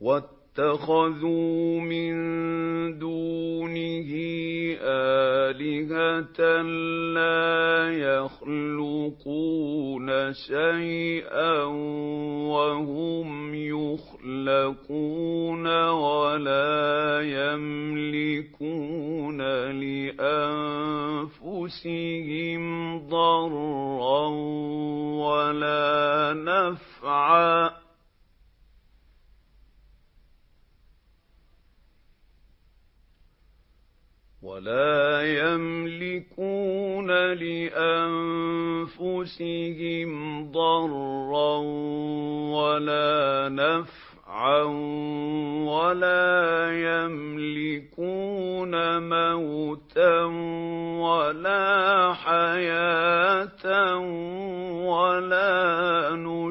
وَاتَّخَذُوا مِن دُونِهِ آلِهَةً لَّا يَخْلُقُونَ شَيْئًا وَهُمْ يُخْلَقُونَ وَلَا يَمْلِكُونَ لِأَنفُسِهِمْ ضَرًّا وَلَا نَفْعًا وَلَا يَمْلِكُونَ مَوْتًا وَلَا حَيَاةً وَلَا نُشُورًا